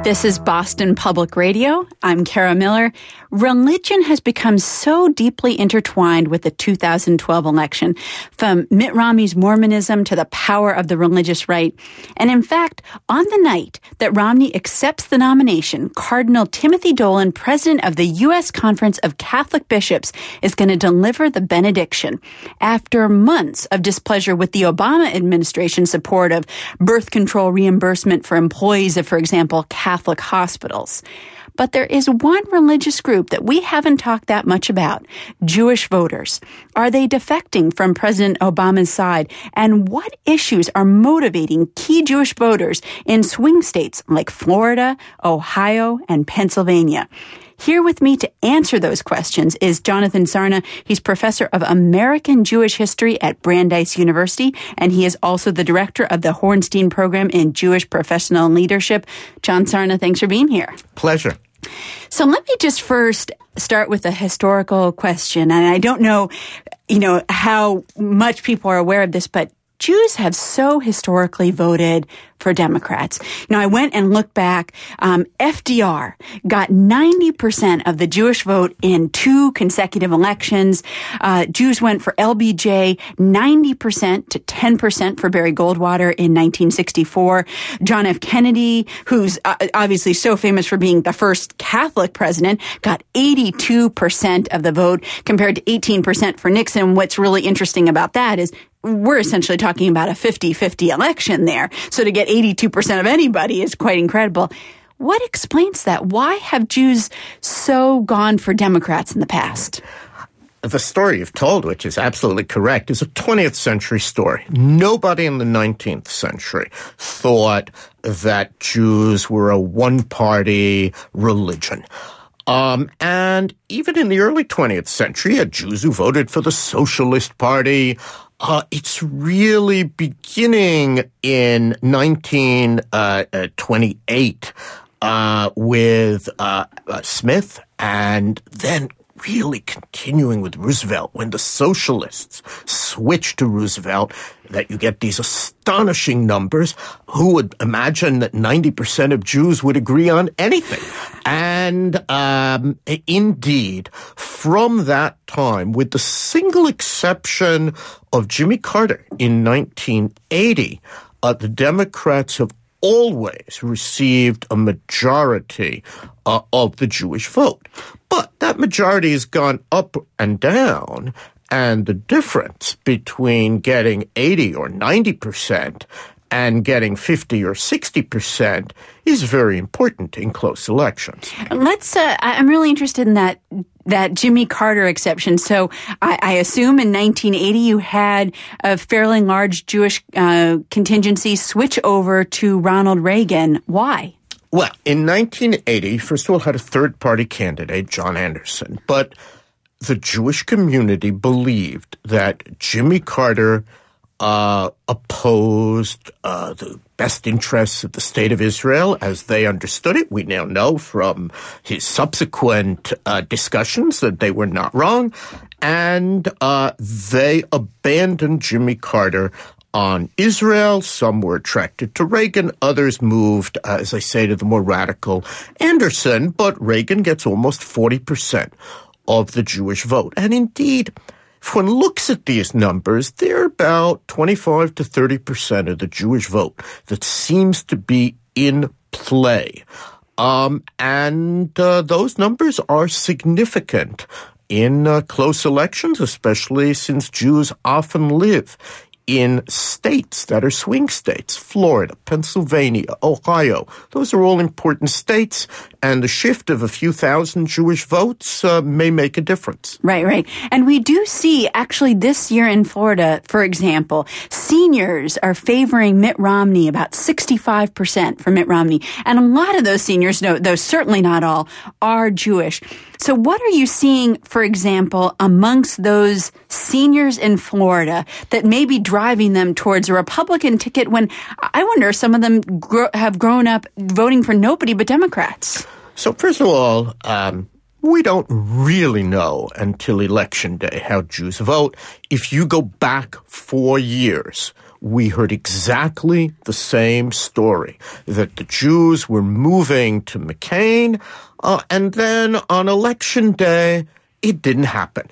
This is Boston Public Radio. I'm Kara Miller. Religion has become so deeply intertwined with the 2012 election, from Mitt Romney's Mormonism to the power of the religious right. And in fact, on the night that Romney accepts the nomination, Cardinal Timothy Dolan, president of the U.S. Conference of Catholic Bishops, is going to deliver the benediction. After months of displeasure with the Obama administration's support of birth control reimbursement for employees of, for example, Catholic hospitals. But there is one religious group that we haven't talked that much about, Jewish voters. Are they defecting from President Obama's side? And what issues are motivating key Jewish voters in swing states like Florida, Ohio, and Pennsylvania? Here with me to answer those questions is Jonathan Sarna. He's professor of American Jewish History at Brandeis University, and he is also the director of the Hornstein Program in Jewish Professional Leadership. John Sarna, thanks for being here. Pleasure. So let me just first start with a historical question. And I don't know, how much people are aware of this, but Jews have so historically voted for Democrats. I went and looked back. FDR got 90% of the Jewish vote in 2 consecutive elections. Jews went for LBJ 90% to 10% for Barry Goldwater in 1964. John F. Kennedy, who's obviously so famous for being the first Catholic president, got 82% of the vote compared to 18% for Nixon. What's really interesting about that is we're essentially talking about a 50-50 election there. So to get 82% of anybody is quite incredible. What explains that? Why have Jews so gone for Democrats in the past? The story you've told, which is absolutely correct, is a 20th century story. Nobody in the 19th century thought that Jews were a one-party religion. And even in the early 20th century, you had Jews who voted for the Socialist Party. It's really beginning in 1928 with Smith, and then really continuing with Roosevelt. When the socialists switched to Roosevelt, that you get these astonishing numbers. Who would imagine that 90% of Jews would agree on anything? And indeed, from that time, with the single exception of Jimmy Carter in 1980, the Democrats have always received a majority of the Jewish vote. But that majority has gone up and down, and the difference between getting 80 or 90% and getting 50 or 60% is very important in close elections. I'm really interested in that Jimmy Carter exception. So I assume in 1980 you had a fairly large Jewish contingency switch over to Ronald Reagan. Why? Well, in 1980, first of all, had a third-party candidate, John Anderson. But the Jewish community believed that Jimmy Carter opposed the best interests of the State of Israel as they understood it. We now know from his subsequent discussions that they were not wrong. And they abandoned Jimmy Carter on Israel. Some were attracted to Reagan. Others moved, as I say, to the more radical Anderson. But Reagan gets almost 40% of the Jewish vote. And indeed, if one looks at these numbers, they're about 25 to 30% of the Jewish vote that seems to be in play. And those numbers are significant in close elections, especially since Jews often live in states that are swing states, Florida, Pennsylvania, Ohio. Those are all important states, and the shift of a few thousand Jewish votes may make a difference. Right. And we do see, actually, this year in Florida, for example, seniors are favoring Mitt Romney, about 65% for Mitt Romney. And a lot of those seniors, though certainly not all, are Jewish. So what are you seeing, for example, amongst those seniors in Florida that may be driving them towards a Republican ticket when I wonder some of them have grown up voting for nobody but Democrats? So first of all, we don't really know until Election Day how Jews vote. If you go back 4 years, we heard exactly the same story, that the Jews were moving to McCain, and then on election day, it didn't happen.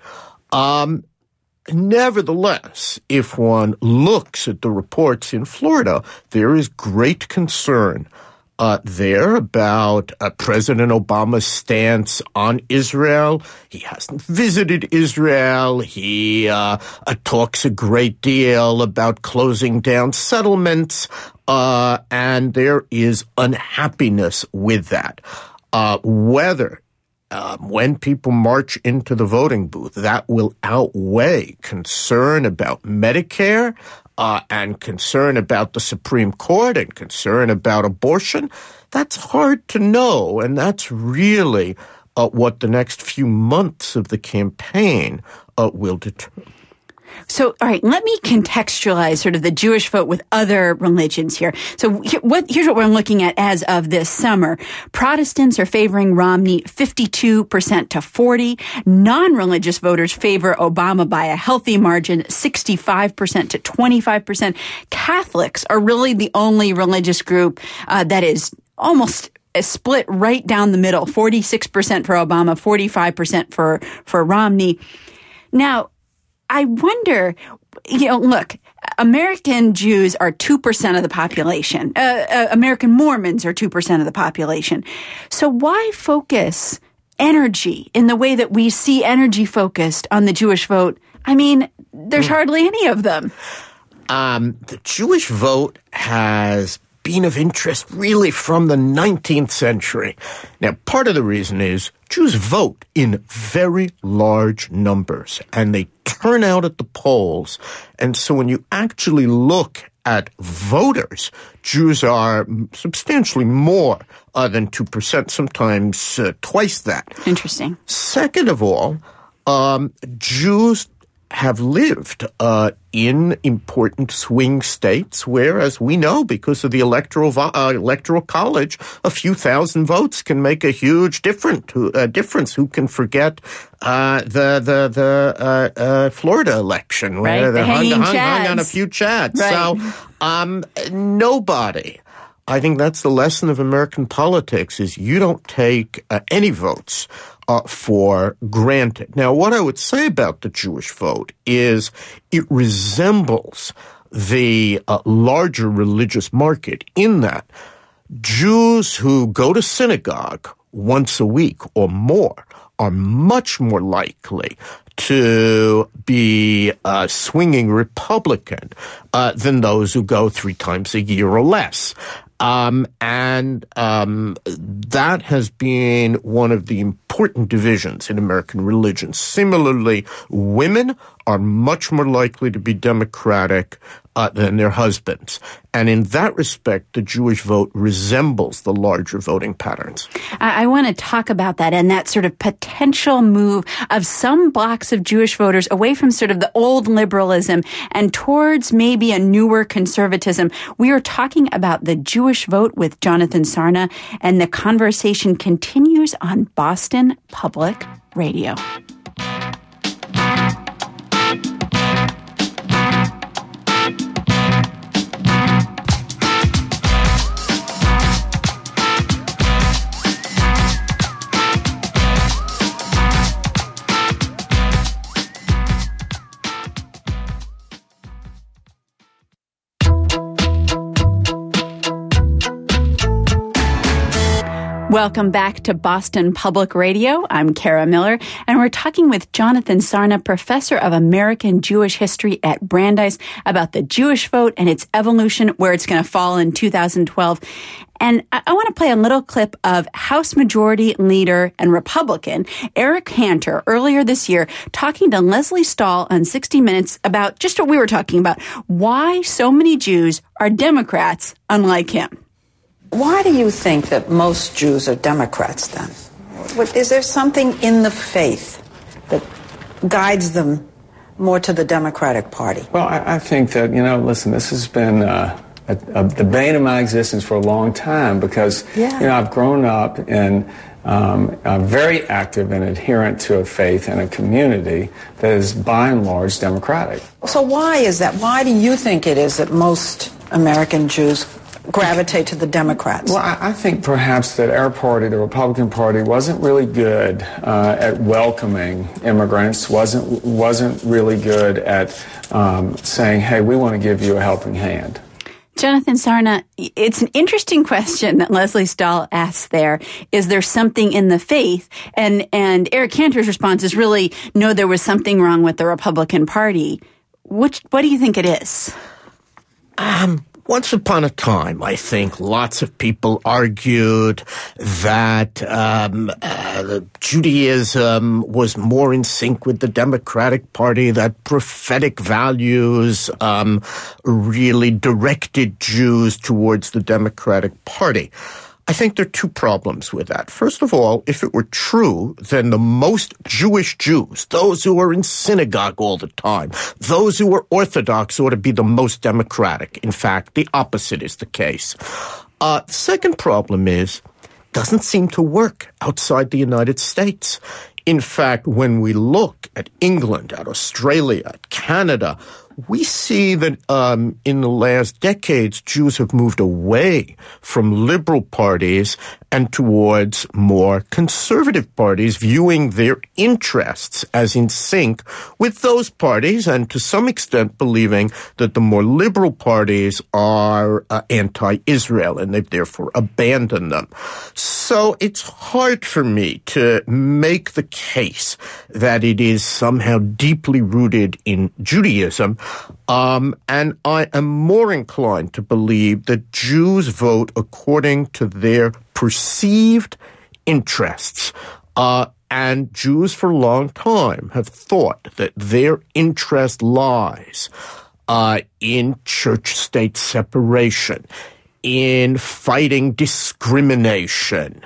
Nevertheless, if one looks at the reports in Florida, there is great concern there about President Obama's stance on Israel. He hasn't visited Israel. He talks a great deal about closing down settlements, and there is unhappiness with that. Whether when people march into the voting booth, that will outweigh concern about Medicare and concern about the Supreme Court and concern about abortion, that's hard to know. And that's really what the next few months of the campaign will determine. So, all right, let me contextualize sort of the Jewish vote with other religions here. So here's what we're looking at as of this summer. Protestants are favoring Romney 52% to 40%. Non-religious voters favor Obama by a healthy margin, 65% to 25%. Catholics are really the only religious group that is almost a split right down the middle, 46% for Obama, 45% for Romney. Now, I wonder, look, American Jews are 2% of the population. American Mormons are 2% of the population. So why focus energy in the way that we see energy focused on the Jewish vote? I mean, there's hardly any of them. The Jewish vote has been of interest really from the 19th century. Now, part of the reason is Jews vote in very large numbers, and they turn out at the polls. And so when you actually look at voters, Jews are substantially more than 2%, sometimes twice that. Interesting. Second of all, Jews have lived in important swing states where, as we know, because of the electoral college, a few thousand votes can make a huge difference. Who can forget the Florida election where they hung on a few chads? Right. So nobody. I think that's the lesson of American politics: is you don't take any votes for granted. Now, what I would say about the Jewish vote is it resembles the larger religious market in that Jews who go to synagogue once a week or more are much more likely to be swinging Republican than those who go 3 times a year or less. That has been one of the important divisions in American religion. Similarly, women are much more likely to be Democratic than their husbands. And in that respect, the Jewish vote resembles the larger voting patterns. I want to talk about that and that sort of potential move of some blocks of Jewish voters away from sort of the old liberalism and towards maybe a newer conservatism. We are talking about the Jewish vote with Jonathan Sarna, and the conversation continues on Boston Public Radio. Welcome back to Boston Public Radio. I'm Kara Miller, and we're talking with Jonathan Sarna, professor of American Jewish history at Brandeis, about the Jewish vote and its evolution, where it's going to fall in 2012. And I want to play a little clip of House Majority Leader and Republican Eric Hanter earlier this year talking to Leslie Stahl on 60 Minutes about just what we were talking about, why so many Jews are Democrats unlike him. Why do you think that most Jews are Democrats then? Is there something in the faith that guides them more to the Democratic Party? Well, I think that, listen, this has been the bane of my existence for a long time because, I've grown up in very active and adherent to a faith and a community that is by and large democratic. So why is that? Why do you think it is that most American Jews gravitate to the Democrats? Well, I think perhaps that our party, the Republican Party, wasn't really good at welcoming immigrants, wasn't really good at saying, hey, we want to give you a helping hand. Jonathan Sarna, it's an interesting question that Leslie Stahl asks there. Is there something in the faith? And Eric Cantor's response is really, no, there was something wrong with the Republican Party. What do you think it is? Once upon a time, I think lots of people argued that Judaism was more in sync with the Democratic Party, that prophetic values really directed Jews towards the Democratic Party. I think there are two problems with that. First of all, if it were true, then the most Jewish Jews, those who are in synagogue all the time, those who are Orthodox, ought to be the most democratic. In fact, the opposite is the case. The second problem is, doesn't seem to work outside the United States. In fact, when we look at England, at Australia, at Canada, we see that in the last decades, Jews have moved away from liberal parties and towards more conservative parties, viewing their interests as in sync with those parties, and to some extent believing that the more liberal parties are anti-Israel, and they've therefore abandoned them. So it's hard for me to make the case that it is somehow deeply rooted in Judaism. And I am more inclined to believe that Jews vote according to their perceived interests. And Jews for a long time have thought that their interest lies in church-state separation, in fighting discrimination,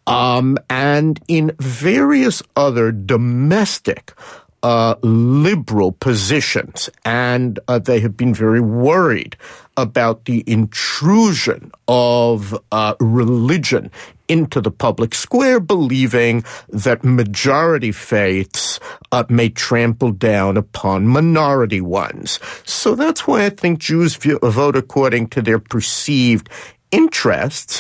and in various other domestic liberal positions, and they have been very worried about the intrusion of religion into the public square, believing that majority faiths may trample down upon minority ones. So that's why I think Jews vote according to their perceived interests.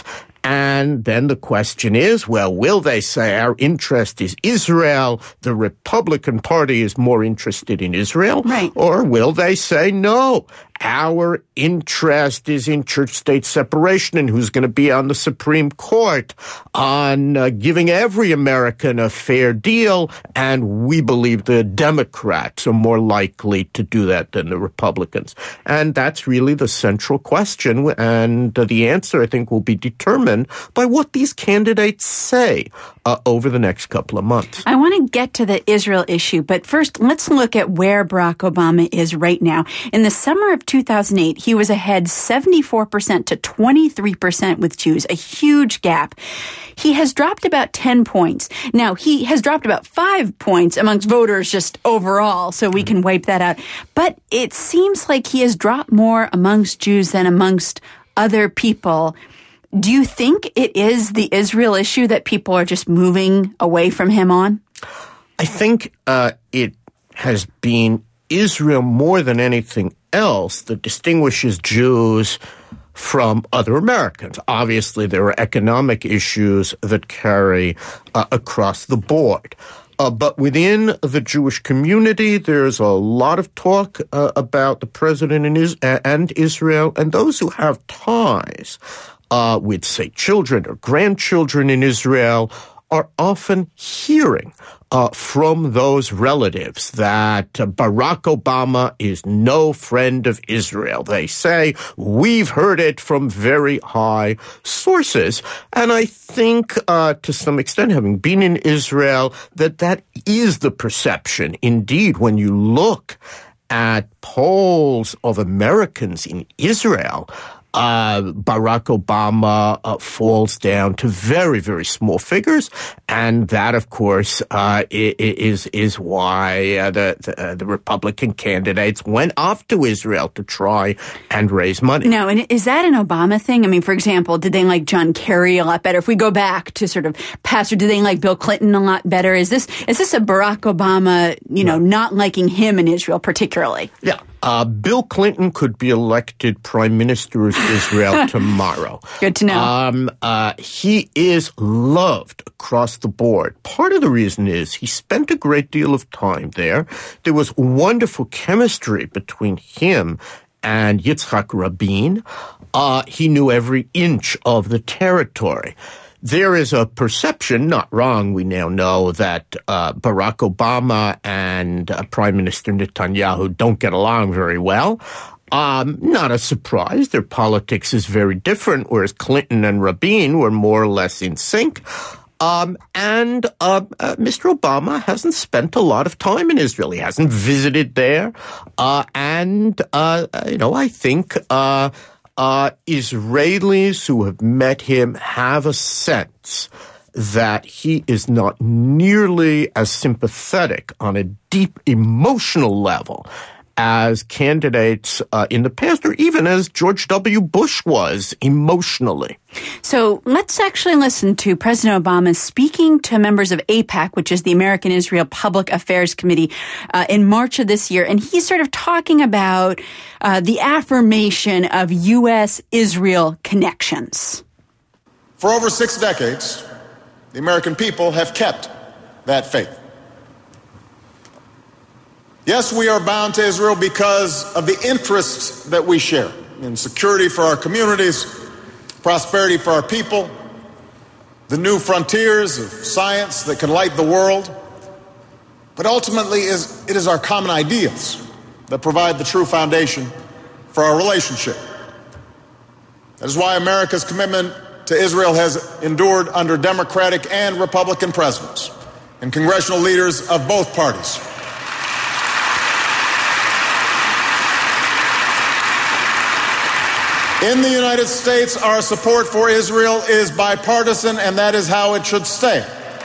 And then the question is, well, will they say our interest is Israel, the Republican Party is more interested in Israel? Right. Or will they say, no, our interest is in church-state separation, and who's going to be on the Supreme Court on giving every American a fair deal, and we believe the Democrats are more likely to do that than the Republicans. And that's really the central question, and the answer, I think, will be determined by what these candidates say over the next couple of months. I want to get to the Israel issue, but first, let's look at where Barack Obama is right now. In the summer of 2008, he was ahead 74% to 23% with Jews, a huge gap. He has dropped about 10 points. Now, he has dropped about 5 points amongst voters just overall, so we can wipe that out. But it seems like he has dropped more amongst Jews than amongst other people. Do you think it is the Israel issue that people are just moving away from him on? I think it has been Israel more than anything else that distinguishes Jews from other Americans. Obviously, there are economic issues that carry across the board. But within the Jewish community, there's a lot of talk about the president and Israel, and those who have ties with, say, children or grandchildren in Israel are often hearing from those relatives that Barack Obama is no friend of Israel. They say, we've heard it from very high sources. And I think, to some extent, having been in Israel, that is the perception. Indeed, when you look at polls of Americans in Israel, Barack Obama falls down to very, very small figures, and that, of course, is why the Republican candidates went off to Israel to try and raise money. Now, and is that an Obama thing? I mean, for example, did they like John Kerry a lot better? If we go back to sort of past, or did they like Bill Clinton a lot better? Is this a Barack Obama, not liking him in Israel particularly? Yeah. Bill Clinton could be elected prime minister of Israel tomorrow. Good to know. He is loved across the board. Part of the reason is he spent a great deal of time there. There was wonderful chemistry between him and Yitzhak Rabin. He knew every inch of the territory. There is a perception, not wrong, we now know, that Barack Obama and Prime Minister Netanyahu don't get along very well. Not a surprise. Their politics is very different, whereas Clinton and Rabin were more or less in sync. And Mr. Obama hasn't spent a lot of time in Israel. He hasn't visited there. I think Israelis who have met him have a sense that he is not nearly as sympathetic on a deep emotional level as candidates in the past, or even as George W. Bush was emotionally. So let's actually listen to President Obama speaking to members of AIPAC, which is the American Israel Public Affairs Committee, in March of this year. And he's sort of talking about the affirmation of U.S.-Israel connections. For over 6 decades, the American people have kept that faith. Yes, we are bound to Israel because of the interests that we share in security for our communities, prosperity for our people, the new frontiers of science that can light the world. But ultimately, it is our common ideals that provide the true foundation for our relationship. That is why America's commitment to Israel has endured under Democratic and Republican presidents and congressional leaders of both parties. In the United States, our support for Israel is bipartisan, and that is how it should stay.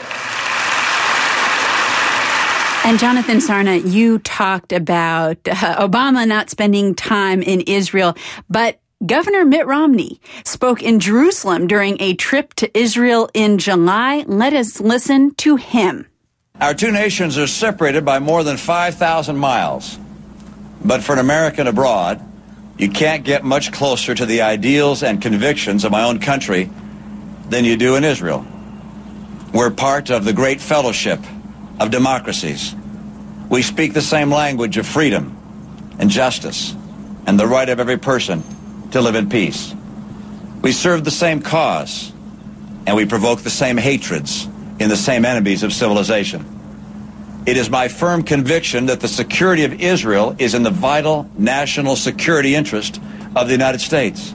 And Jonathan Sarna, you talked about Obama not spending time in Israel, but Governor Mitt Romney spoke in Jerusalem during a trip to Israel in July. Let us listen to him. Our two nations are separated by more than 5,000 miles. But for an American abroad, you can't get much closer to the ideals and convictions of my own country than you do in Israel. We're part of the great fellowship of democracies. We speak the same language of freedom and justice and the right of every person to live in peace. We serve the same cause, and we provoke the same hatreds in the same enemies of civilization. It is my firm conviction that the security of Israel is in the vital national security interest of the United States.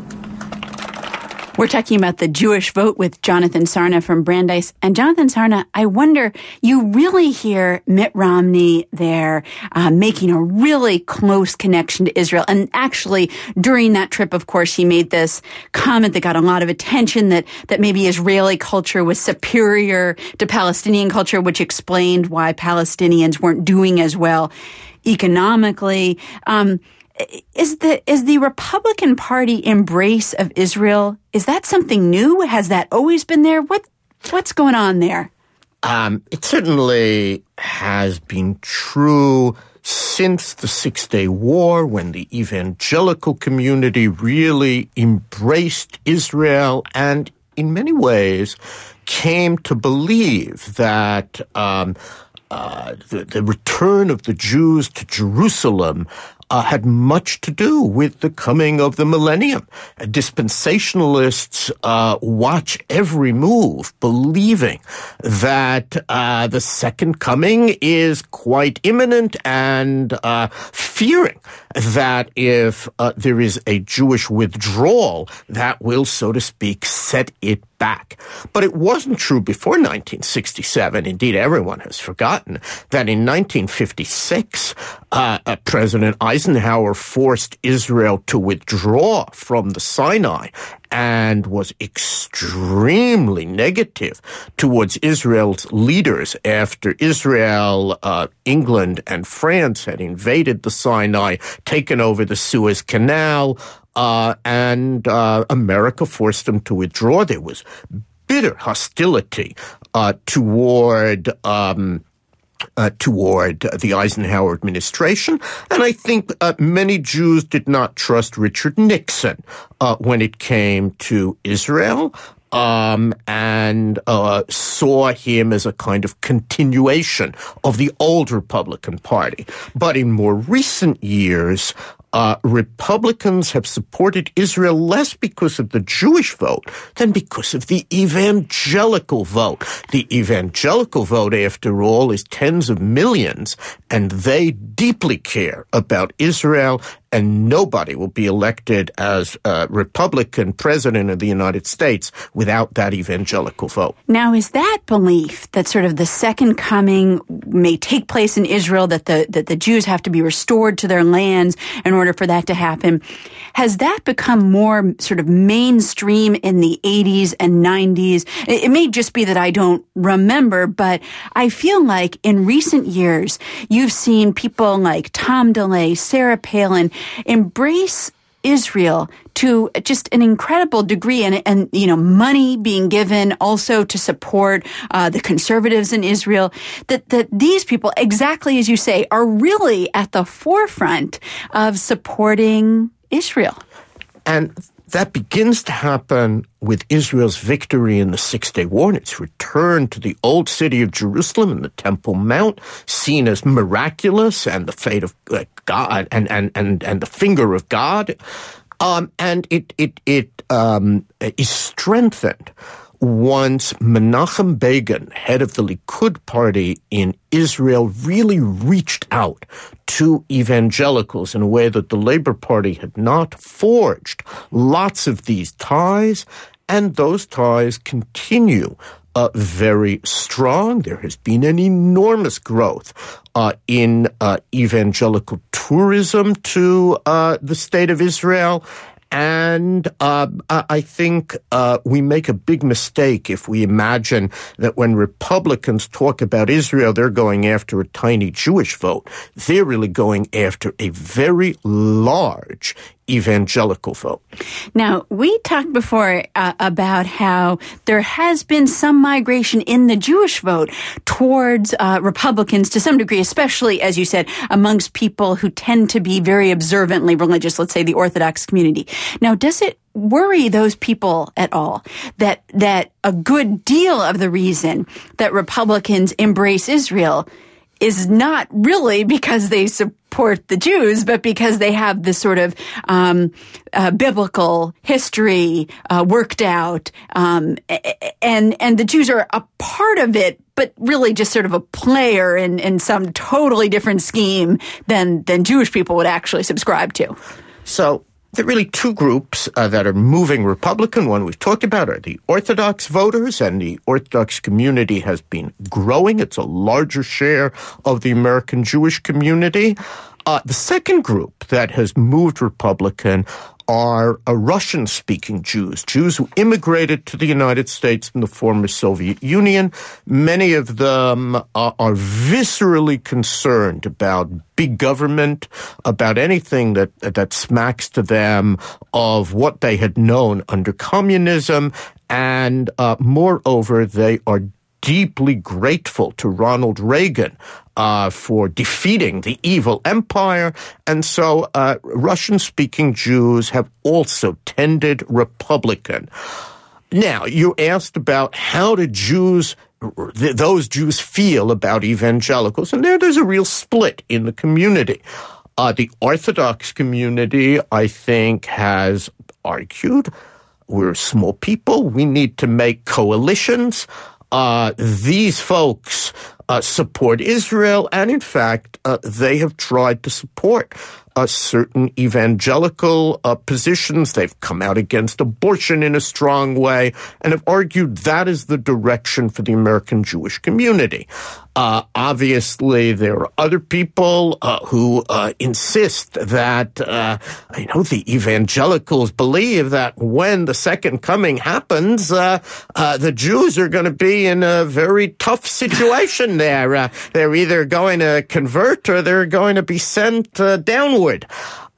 We're talking about the Jewish vote with Jonathan Sarna from Brandeis. And Jonathan Sarna, I wonder, you really hear Mitt Romney there making a really close connection to Israel. And actually, during that trip, of course, he made this comment that got a lot of attention, that maybe Israeli culture was superior to Palestinian culture, which explained why Palestinians weren't doing as well economically. Is the Republican Party embrace of Israel, is that something new? Has that always been there? What's going on there? It certainly has been true since the Six-Day War, when the evangelical community really embraced Israel and in many ways came to believe that the return of the Jews to Jerusalem had much to do with the coming of the millennium. Dispensationalists watch every move, believing that the second coming is quite imminent, and fearing that if there is a Jewish withdrawal, that will, so to speak, set it back. But it wasn't true before 1967. Indeed, everyone has forgotten that in 1956, President Eisenhower forced Israel to withdraw from the Sinai and was extremely negative towards Israel's leaders after Israel, England, and France had invaded the Sinai, taken over the Suez Canal, and America forced them to withdraw. There was bitter hostility toward the Eisenhower administration. And I think many Jews did not trust Richard Nixon when it came to Israel. And saw him as a kind of continuation of the old Republican Party. But in more recent years, Republicans have supported Israel less because of the Jewish vote than because of the evangelical vote. The evangelical vote, after all, is tens of millions, and they deeply care about Israel, and nobody will be elected as a Republican president of the United States without that evangelical vote. Now, is that belief that sort of the second coming may take place in Israel, that the Jews have to be restored to their lands in order for that to happen, has that become more sort of mainstream in the 80s and 90s? It may just be that I don't remember, but I feel like in recent years, you've seen people like Tom DeLay, Sarah Palin, embrace Israel to just an incredible degree, and you know, money being given also to support the conservatives in Israel. That these people, exactly as you say, are really at the forefront of supporting Israel. And that begins to happen with Israel's victory in the Six-Day War and its return to the old city of Jerusalem and the Temple Mount, seen as miraculous and the fate of God and the finger of God. And it is strengthened once Menachem Begin, head of the Likud party in Israel, really reached out to evangelicals in a way that the Labor Party had not, forged lots of these ties, and those ties continue very strong. There has been an enormous growth in evangelical tourism to the state of Israel. And I think we make a big mistake if we imagine that when Republicans talk about Israel, they're going after a tiny Jewish vote. They're really going after a very large evangelical vote. Now, we talked before about how there has been some migration in the Jewish vote towards Republicans to some degree, especially, as you said, amongst people who tend to be very observantly religious, let's say the Orthodox community. Now, does it worry those people at all that a good deal of the reason that Republicans embrace Israel is not really because they support the Jews, but because they have this sort of biblical history worked out, and the Jews are a part of it, but really just sort of a player in some totally different scheme than Jewish people would actually subscribe to? So there are really two groups that are moving Republican. One we've talked about are the Orthodox voters, and the Orthodox community has been growing. It's a larger share of the American Jewish community. The second group that has moved Republican are Russian-speaking Jews who immigrated to the United States from the former Soviet Union. Many of them are viscerally concerned about big government, about anything that smacks to them of what they had known under communism, and moreover, they are deeply grateful to Ronald Reagan for defeating the evil empire. And so Russian-speaking Jews have also tended Republican. Now, you asked about how do those Jews feel about evangelicals, and there's a real split in the community. The Orthodox community, I think, has argued, we're small people, we need to make coalitions. These folks support Israel, and in fact, they have tried to support certain evangelical positions. They've come out against abortion in a strong way and have argued that is the direction for the American Jewish community. Obviously, there are other people who insist that, the evangelicals believe that when the second coming happens, the Jews are going to be in a very tough situation there. They're either going to convert or they're going to be sent downward.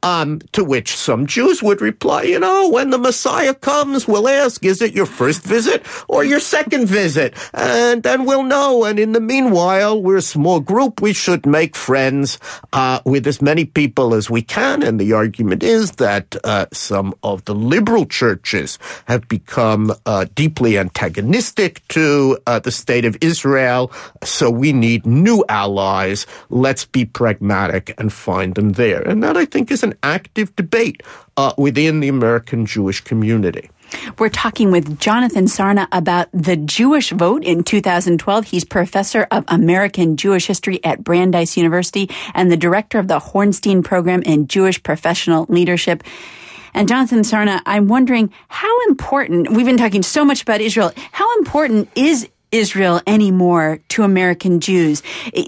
To which some Jews would reply, when the Messiah comes, we'll ask, is it your first visit or your second visit? And then we'll know. And in the meanwhile, we're a small group. We should make friends with as many people as we can. And the argument is that some of the liberal churches have become deeply antagonistic to the state of Israel. So we need new allies. Let's be pragmatic and find them there. And that, I think, is an active debate within the American Jewish community. We're talking with Jonathan Sarna about the Jewish vote in 2012. He's professor of American Jewish history at Brandeis University and the director of the Hornstein Program in Jewish Professional Leadership. And Jonathan Sarna, I'm wondering how important, we've been talking so much about Israel, how important is Israel anymore to American Jews?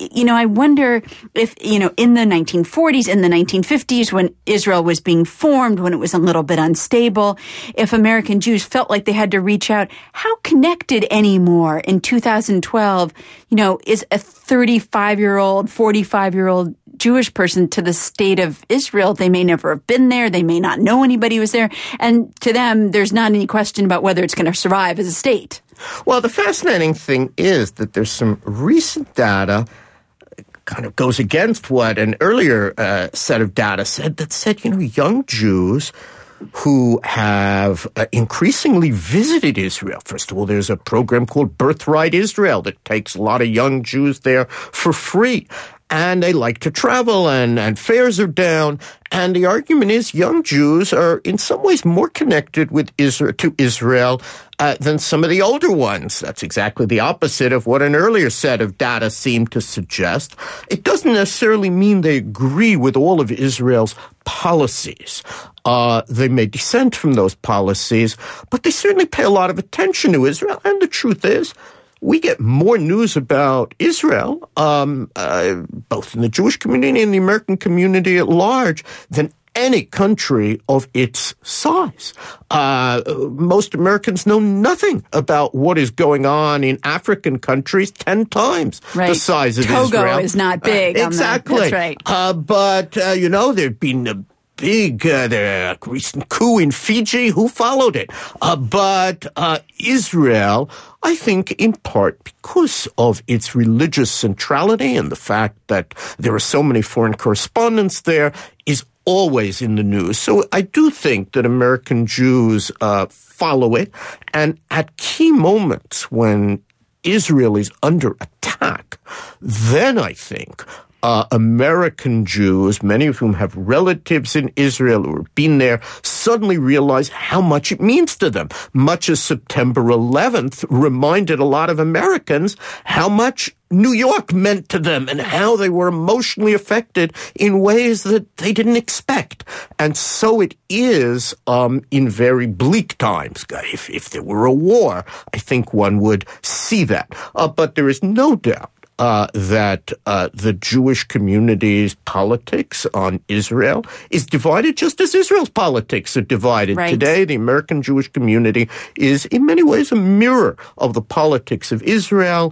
I wonder if, in the 1940s, in the 1950s, when Israel was being formed, when it was a little bit unstable, if American Jews felt like they had to reach out, how connected anymore in 2012, is a 35-year-old, 45-year-old Jewish person to the state of Israel? They may never have been there. They may not know anybody who was there. And to them, there's not any question about whether it's going to survive as a state. Well, the fascinating thing is that there's some recent data kind of goes against what an earlier set of data said, young Jews who have increasingly visited Israel. First of all, there's a program called Birthright Israel that takes a lot of young Jews there for free. And they like to travel, and fares are down. And the argument is young Jews are in some ways more connected with Israel than some of the older ones. That's exactly the opposite of what an earlier set of data seemed to suggest. It doesn't necessarily mean they agree with all of Israel's policies. They may dissent from those policies, but they certainly pay a lot of attention to Israel. And the truth is, we get more news about Israel, both in the Jewish community and the American community at large, than any country of its size. Most Americans know nothing about what is going on in African countries 10 times the size of Israel. Togo is not big. Exactly. That's right. But there'd been a big recent coup in Fiji. Who followed it? But Israel, I think in part because of its religious centrality and the fact that there are so many foreign correspondents there, is always in the news. So I do think that American Jews follow it. And at key moments when Israel is under attack, then I think American Jews, many of whom have relatives in Israel who have been there, suddenly realize how much it means to them. Much as September 11th reminded a lot of Americans how much New York meant to them and how they were emotionally affected in ways that they didn't expect. And so it is in very bleak times. If there were a war, I think one would see that. But there is no doubt that the Jewish community's politics on Israel is divided just as Israel's politics are divided. Right. Today, the American Jewish community is in many ways a mirror of the politics of Israel,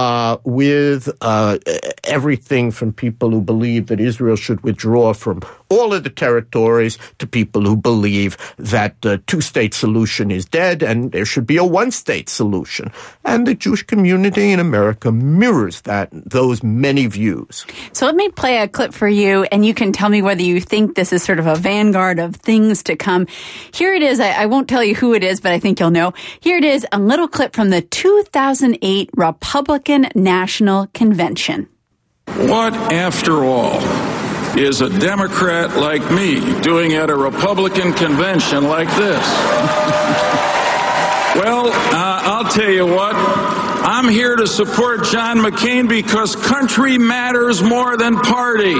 with everything from people who believe that Israel should withdraw from all of the territories to people who believe that the two-state solution is dead and there should be a one-state solution. And the Jewish community in America mirrors those many views. So let me play a clip for you, and you can tell me whether you think this is sort of a vanguard of things to come. Here it is. I won't tell you who it is, but I think you'll know. Here it is, a little clip from the 2008 Republican National Convention. What, after all, is a Democrat like me doing at a Republican convention like this? Well, I'll tell you what, I'm here to support John McCain because country matters more than party.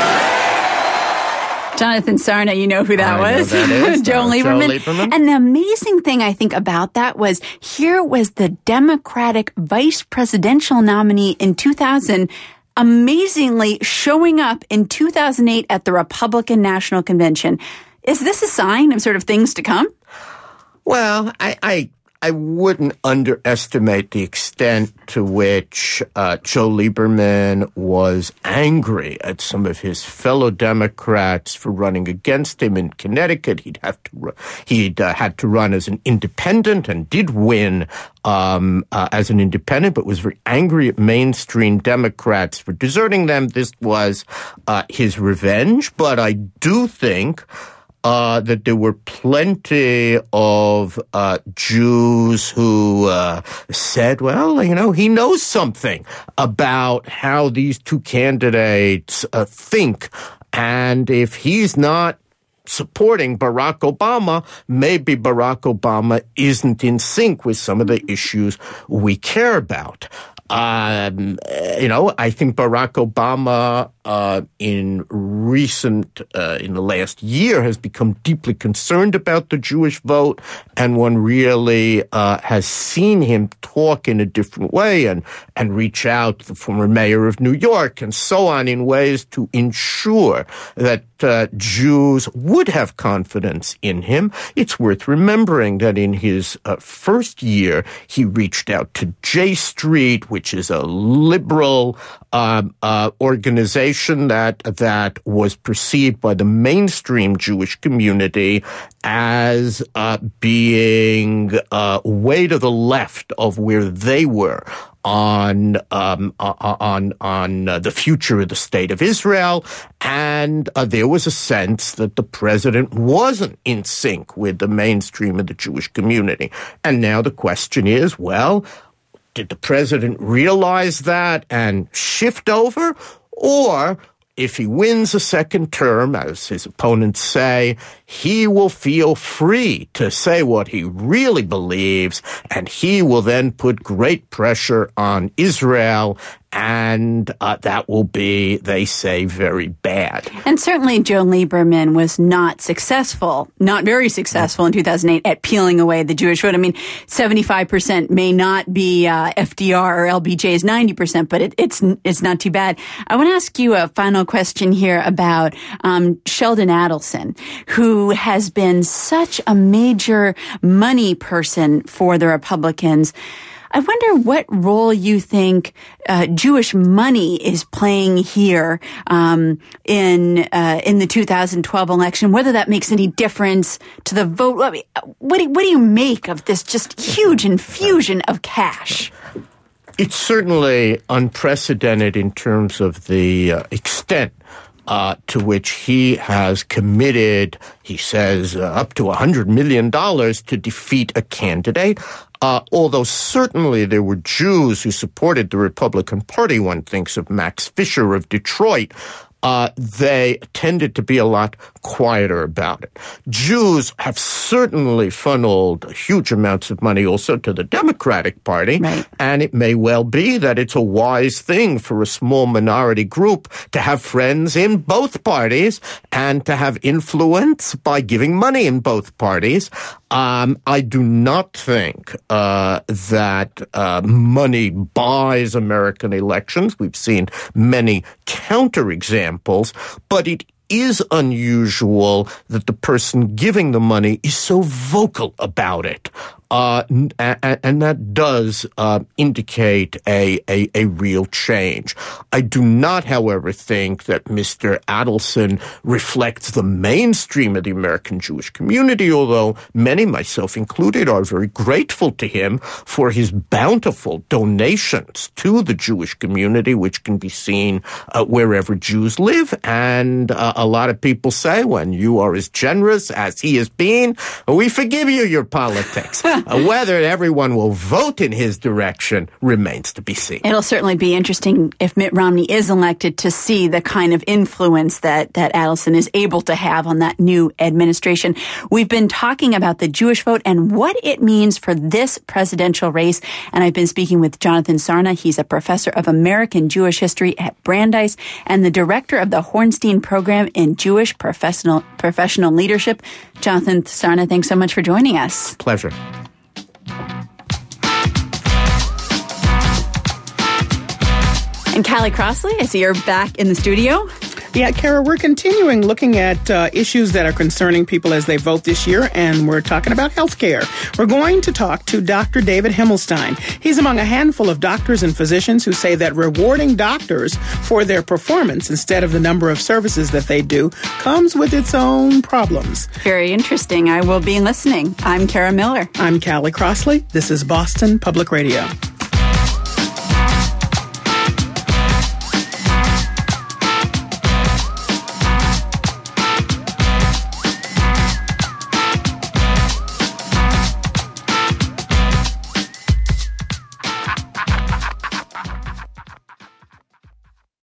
Jonathan Sarna, you know who that was. That is. Joe Lieberman. And the amazing thing I think about that was here was the Democratic vice presidential nominee in 2000 amazingly showing up in 2008 at the Republican National Convention. Is this a sign of sort of things to come? Well, I wouldn't underestimate the extent to which Joe Lieberman was angry at some of his fellow Democrats for running against him in Connecticut. He'd had to run as an independent and did win as an independent, but was very angry at mainstream Democrats for deserting them. This was his revenge. But I do think that there were plenty of Jews who said, well, he knows something about how these two candidates think. And if he's not supporting Barack Obama, maybe Barack Obama isn't in sync with some of the issues we care about. I think Barack Obama in the last year has become deeply concerned about the Jewish vote, and one really has seen him talk in a different way and reach out to the former mayor of New York and so on in ways to ensure that Jews would have confidence in him. It's worth remembering that in his first year, he reached out to J Street, which is a liberal organization that was perceived by the mainstream Jewish community as being way to the left of where they were on the future of the state of Israel, and there was a sense that the president wasn't in sync with the mainstream of the Jewish community. And now the question is, well, did the president realize that and shift over? Or if he wins a second term, as his opponents say, he will feel free to say what he really believes, and he will then put great pressure on Israel, and that will be, they say, very bad. And certainly Joe Lieberman was not very successful in 2008 at peeling away the Jewish vote. I mean, 75% may not be FDR or LBJ's 90%, but it's not too bad. I want to ask you a final question here about Sheldon Adelson, who has been such a major money person for the Republicans. I wonder what role you think Jewish money is playing here in the 2012 election. Whether that makes any difference to the vote. I mean, what do you make of this just huge infusion of cash? It's certainly unprecedented in terms of the extent to which he has committed, he says, up to $100 million to defeat a candidate. Although certainly there were Jews who supported the Republican Party. One thinks of Max Fisher of Detroit. They tended to be a lot quieter about it. Jews have certainly funneled huge amounts of money also to the Democratic Party, right. And it may well be that it's a wise thing for a small minority group to have friends in both parties and to have influence by giving money in both parties. I do not think that money buys American elections. We've seen many counterexamples, but it is unusual that the person giving the money is so vocal about it. And that does indicate a real change. I do not, however, think that Mr. Adelson reflects the mainstream of the American Jewish community, although many, myself included, are very grateful to him for his bountiful donations to the Jewish community, which can be seen wherever Jews live. And a lot of people say, when you are as generous as he has been, we forgive you your politics. Whether everyone will vote in his direction remains to be seen. It'll certainly be interesting if Mitt Romney is elected to see the kind of influence that Adelson is able to have on that new administration. We've been talking about the Jewish vote and what it means for this presidential race. And I've been speaking with Jonathan Sarna. He's a professor of American Jewish history at Brandeis and the director of the Hornstein Program in Jewish Professional Leadership. Jonathan Sarna, thanks so much for joining us. Pleasure. And Callie Crossley, I see you're back in the studio. Yeah, Kara, we're continuing looking at issues that are concerning people as they vote this year, and we're talking about health care. We're going to talk to Dr. David Himmelstein. He's among a handful of doctors and physicians who say that rewarding doctors for their performance instead of the number of services that they do comes with its own problems. Very interesting. I will be listening. I'm Kara Miller. I'm Callie Crossley. This is Boston Public Radio.